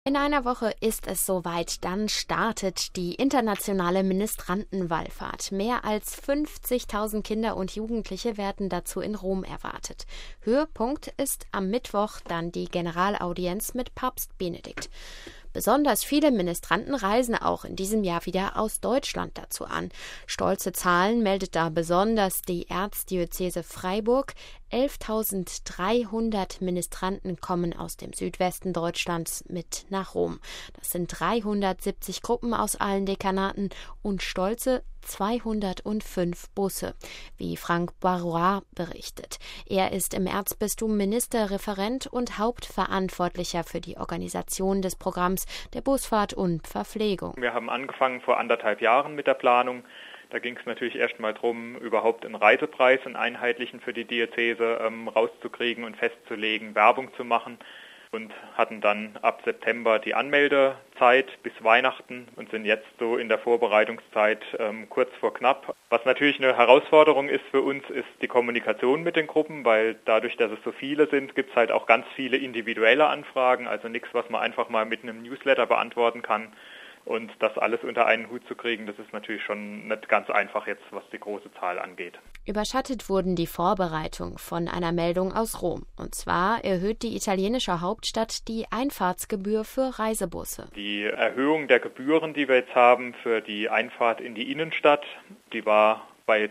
In einer Woche ist es soweit, dann startet die internationale Ministrantenwallfahrt. Mehr als 50.000 Kinder und Jugendliche werden dazu in Rom erwartet. Höhepunkt ist am Mittwoch dann die Generalaudienz mit Papst Benedikt. Besonders viele Ministranten reisen auch in diesem Jahr wieder aus Deutschland dazu an. Stolze Zahlen meldet da besonders die Erzdiözese Freiburg. 11.300 Ministranten kommen aus dem Südwesten Deutschlands mit nach Rom. Das sind 370 Gruppen aus allen Dekanaten und stolze 205 Busse, wie Frank Barrois berichtet. Er ist im Erzbistum Ministerreferent und Hauptverantwortlicher für die Organisation des Programms der Busfahrt und Verpflegung. Wir haben angefangen vor 1,5 Jahren mit der Planung. Da ging es natürlich erstmal darum, überhaupt einen Reisepreis, einen einheitlichen für die Diözese rauszukriegen und festzulegen, Werbung zu machen. Und hatten dann ab September die Anmeldezeit bis Weihnachten und sind jetzt so in der Vorbereitungszeit kurz vor knapp. Was natürlich eine Herausforderung ist für uns, ist die Kommunikation mit den Gruppen, weil dadurch, dass es so viele sind, gibt es halt auch ganz viele individuelle Anfragen, also nichts, was man einfach mal mit einem Newsletter beantworten kann. Und das alles unter einen Hut zu kriegen, das ist natürlich schon nicht ganz einfach jetzt, was die große Zahl angeht. Überschattet wurden die Vorbereitungen von einer Meldung aus Rom. Und zwar erhöht die italienische Hauptstadt die Einfahrtsgebühr für Reisebusse. Die Erhöhung der Gebühren, die wir jetzt haben für die Einfahrt in die Innenstadt, die war bei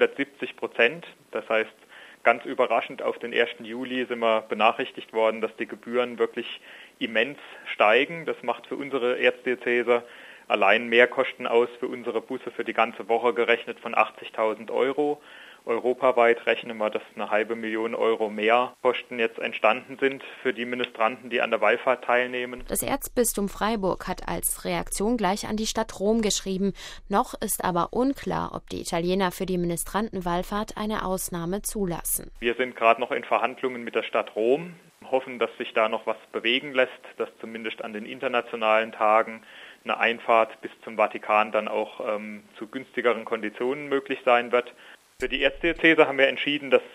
370%. Das heißt, ganz überraschend auf den 1. Juli sind wir benachrichtigt worden, dass die Gebühren wirklich immens steigen. Das macht für unsere Erzdiözese allein Mehrkosten aus für unsere Busse für die ganze Woche gerechnet von 80.000 Euro. Europaweit rechnen wir, dass 500.000 Euro mehr Kosten jetzt entstanden sind für die Ministranten, die an der Wallfahrt teilnehmen. Das Erzbistum Freiburg hat als Reaktion gleich an die Stadt Rom geschrieben. Noch ist aber unklar, ob die Italiener für die Ministrantenwallfahrt eine Ausnahme zulassen. Wir sind gerade noch in Verhandlungen mit der Stadt Rom, hoffen, dass sich da noch was bewegen lässt, dass zumindest an den internationalen Tagen eine Einfahrt bis zum Vatikan dann auch zu günstigeren Konditionen möglich sein wird. Für die Erzdiözese haben wir entschieden, dass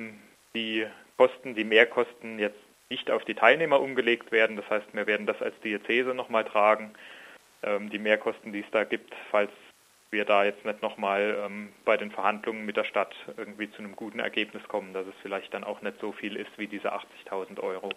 die Mehrkosten jetzt nicht auf die Teilnehmer umgelegt werden. Das heißt, wir werden das als Diözese nochmal tragen, die Mehrkosten, die es da gibt, falls wir da jetzt nicht nochmal bei den Verhandlungen mit der Stadt irgendwie zu einem guten Ergebnis kommen, dass es vielleicht dann auch nicht so viel ist wie diese 80.000 Euro.